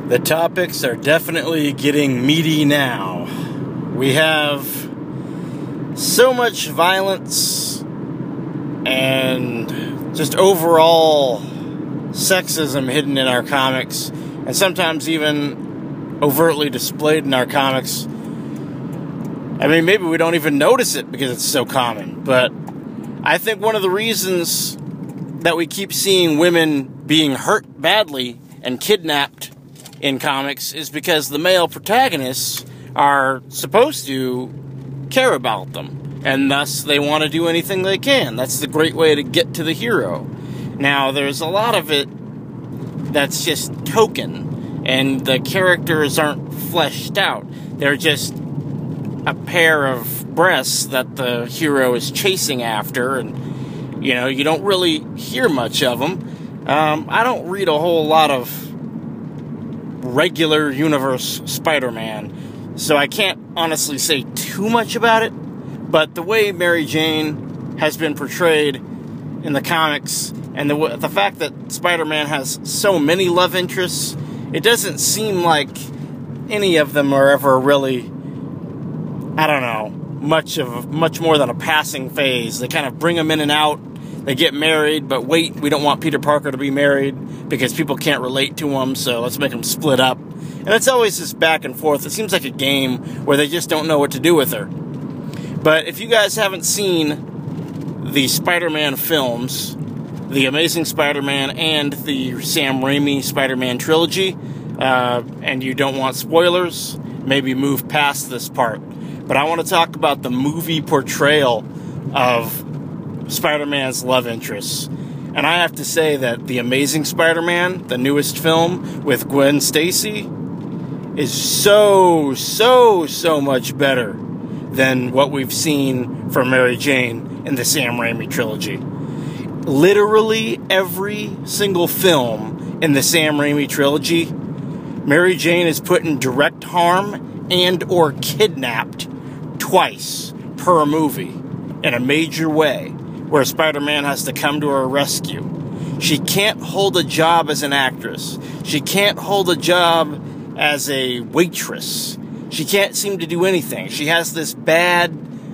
The topics are definitely getting meaty now. We have so much violence and just overall sexism hidden in our comics, and sometimes even overtly displayed in our comics. I mean, maybe we don't even notice it because it's so common, but I think one of the reasons that we keep seeing women being hurt badly and kidnapped in comics is because the male protagonists are supposed to care about them, and thus they want to do anything they can. That's the great way to get to the hero. Now, there's a lot of it that's just token, and the characters aren't fleshed out. They're just a pair of breasts that the hero is chasing after, and, you know, you don't really hear much of them. I don't read a whole lot of regular universe Spider-Man, so I can't honestly say too much about it, but the way Mary Jane has been portrayed in the comics, and the fact that Spider-Man has so many love interests, it doesn't seem like any of them are ever really, I don't know, much more than a passing phase. They kind of bring them in and out. They get married, but wait, we don't want Peter Parker to be married because people can't relate to him, so let's make them split up. And it's always this back and forth. It seems like a game where they just don't know what to do with her. But if you guys haven't seen the Spider-Man films, the Amazing Spider-Man and the Sam Raimi Spider-Man trilogy, and you don't want spoilers, maybe move past this part. But I want to talk about the movie portrayal of Spider-Man's love interests. And I have to say that The Amazing Spider-Man, the newest film with Gwen Stacy, is so much better than what we've seen from Mary Jane in the Sam Raimi trilogy. Literally every single film in the Sam Raimi trilogy, Mary Jane is put in direct harm and or kidnapped twice per movie in a major way, where Spider-Man has to come to her rescue. She can't hold a job as an actress. She can't hold a job as a waitress. She can't seem to do anything. She has this bad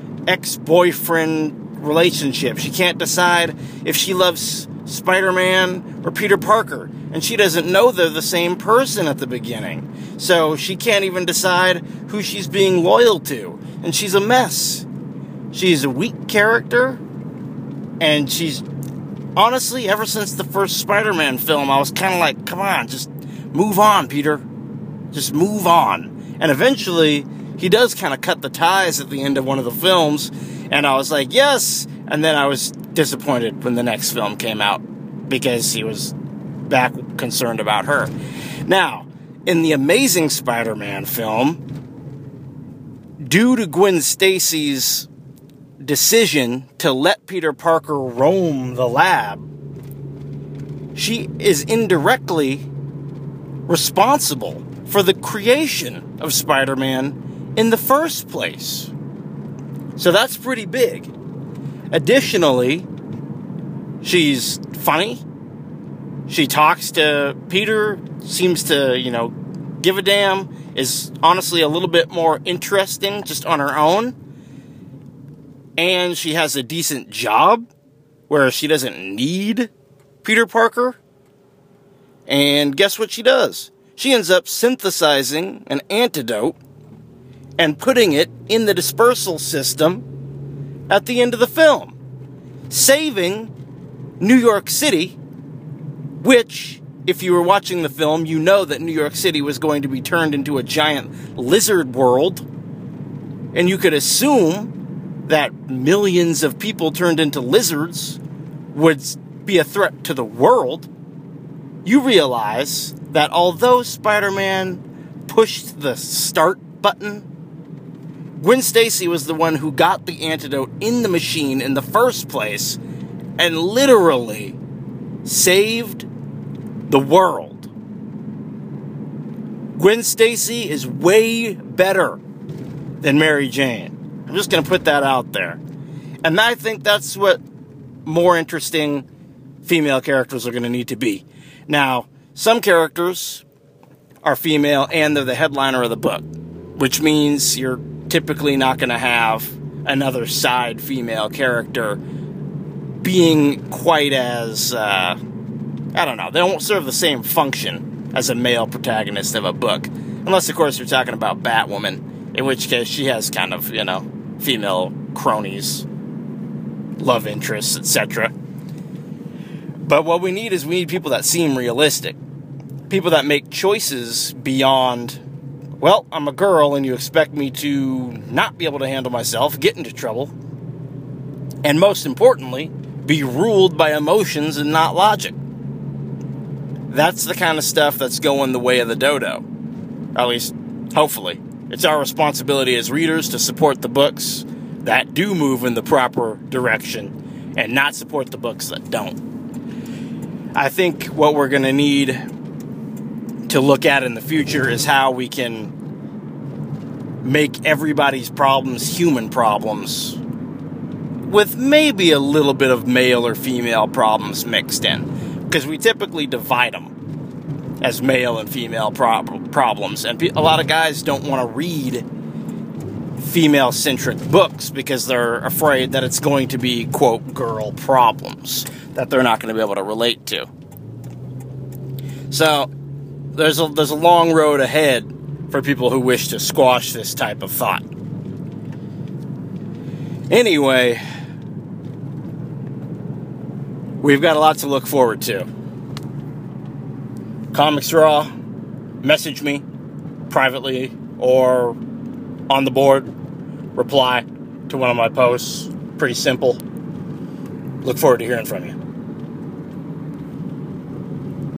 ex-boyfriend relationship. She can't decide if she loves Spider-Man or Peter Parker. And she doesn't know they're the same person at the beginning. So she can't even decide who she's being loyal to. And she's a mess. She's a weak character. And she's, honestly, ever since the first Spider-Man film, I was kind of like, come on, just move on, Peter. Just move on. And eventually, he does kind of cut the ties at the end of one of the films. And I was like, yes. And then I was disappointed when the next film came out, because he was back concerned about her. Now, in the Amazing Spider-Man film, due to Gwen Stacy's decision to let Peter Parker roam the lab, she is indirectly responsible for the creation of Spider-Man in the first place. So that's pretty big. Additionally, she's funny. She talks to Peter, seems to, give a damn, is honestly a little bit more interesting just on her own. And she has a decent job where she doesn't need Peter Parker. And guess what she does? She ends up synthesizing an antidote and putting it in the dispersal system at the end of the film, saving New York City, which, if you were watching the film, you know that New York City was going to be turned into a giant lizard world, and you could assume that millions of people turned into lizards would be a threat to the world. You realize that although Spider-Man pushed the start button, Gwen Stacy was the one who got the antidote in the machine in the first place and literally saved the world. Gwen Stacy is way better than Mary Jane. I'm just going to put that out there. And I think that's what more interesting female characters are going to need to be. Now, some characters are female and they're the headliner of the book, which means you're typically not going to have another side female character being quite as, I don't know, they don't serve the same function as a male protagonist of a book. Unless, of course, you're talking about Batwoman, in which case she has kind of, female cronies, love interests, etc. But what we need people that seem realistic. People that make choices beyond, well, I'm a girl and you expect me to not be able to handle myself, get into trouble, and most importantly, be ruled by emotions and not logic. That's the kind of stuff that's going the way of the dodo. At least, hopefully. It's our responsibility as readers to support the books that do move in the proper direction and not support the books that don't. I think what we're going to need to look at in the future is how we can make everybody's problems human problems with maybe a little bit of male or female problems mixed in. Because we typically divide them as male and female problems. And a lot of guys don't want to read female-centric books because they're afraid that it's going to be, quote, girl problems that they're not going to be able to relate to. So there's a long road ahead for people who wish to squash this type of thought. Anyway, we've got a lot to look forward to. Comics Raw, message me privately or on the board, reply to one of my posts. Pretty simple. Look forward to hearing from you.